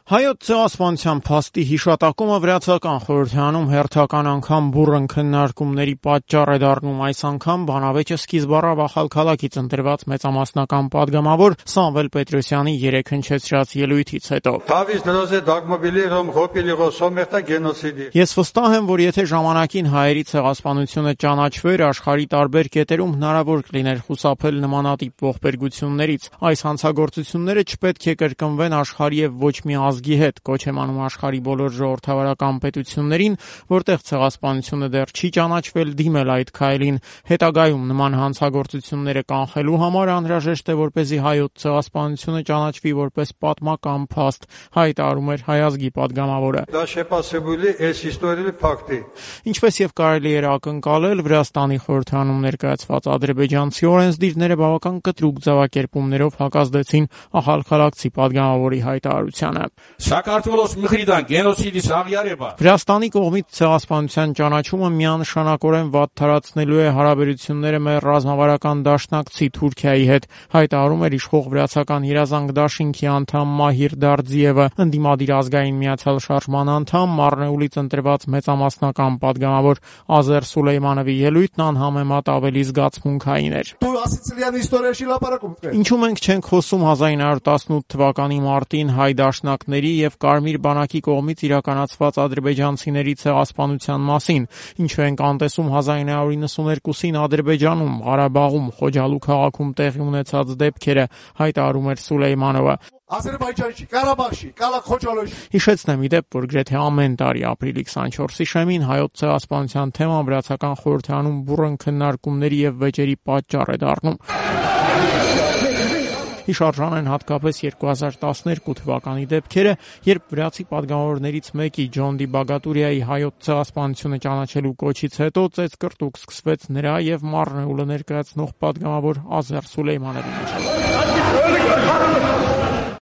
Հայոց ցեղասպանության փաստի հիշատակումը վրացական խորհրդարանում հերթական անգամ բուռն քննարկումների պատճառ է դառնում։ Այս անգամ բանավեճը սկիզբ առավ Ախալքալաքից ընտրված մեծամասնական падգամավոր Սամվել Պետրոսյանի 3 հնչեցրած ելույթից հետո։ Ես վստահ եմ, որ եթե ժամանակին հայերի ցեղասպանությունը ճանաչվեր, աշխարհի տարբեր կետերում հնարավոր կլիներ խուսափել նմանատիպ ողբերգություններից։ Այս հանցագործությունները չպետք է կրկնվեն աշխարհի եւ ոչ մի ազգի հետ, կոչ եմ անում աշխարհի բոլոր ժողովրդավարական պետություններին, որտեղ ցեղասպանությունը դեռ չի ճանաչվել, դիմել այդ քայլին։ Հետագայում նման հանցագործությունները կանխելու համար անհրաժեշտ է, որպեսզի հայոց ցեղասպանությունը ճանաչվի որպես պատմական փաստ, հայտարարում էր հայ ազգի падգամավորը։ Ինչպես եւ կարելի էր ակնկալել, Վրաստանի խորհրդարանում ներկայացված ադրբեջանցի օրենսդիրները բավական կտրուկ ձևակերպումներով հակազդեցին Ախալքալաքցի падգամավորի հայտարարությանը։ Վրաստանի կողմից ցեղասպանության ճանաչումը միանշանակորեն վատթարացնելու է հարաբերությունները մեր ռազմավարական դաշնակցի Թուրքիայի հետ, հայտարարում էր իշխող վրացական երազանք դաշինքի անդամ Մահիր Դարձիևը, ընդդիմադիր ազգային միացյալ շարժման անդամ Մարնեուլից ընտրված մեծամասնական падգամավոր Ազեր Սուլեյմանովի ելույթն անհամեմատ ավելի զգացմունքային էր։ Ինչու մենք չենք խոսում 1918 թվականի մարտին հայ դաշնակների եւ Կարմիր բանակի կողմից իրականացված ադրբեջանցիների ցեղասպանության մասին, ինչու ենք անտեսում 1992-ին Ադրբեջանում, Ղարաբաղում, Խոջալու քաղաքում տեղի ունեցած դեպքերը, հայտարարում էր Սուլեյմանովը։ Հիշեցնեմ իդեպ, որ գրեթե ամեն տարի ապրիլի 24-ի շեմին հայոց ցեղասպանության թեման վրացական խորհրդարանում բուռն քննարկումների եւ վեճերի պատճառ է դառնում։ Հիշարժան են հատկապես 2012 թվականի դեպքերը, երբ վրացի падգամավորներից մեկի Ջոն Դի Բագատուրիայի հայոց ցեղասպանությունը ճանաչելու կոչից հետո ծեծկռտուք սկսվեց նրա եւ Մարնեուլը ներկայացնող падգամավոր Ազեր Սուլեյմանովի միջեւ։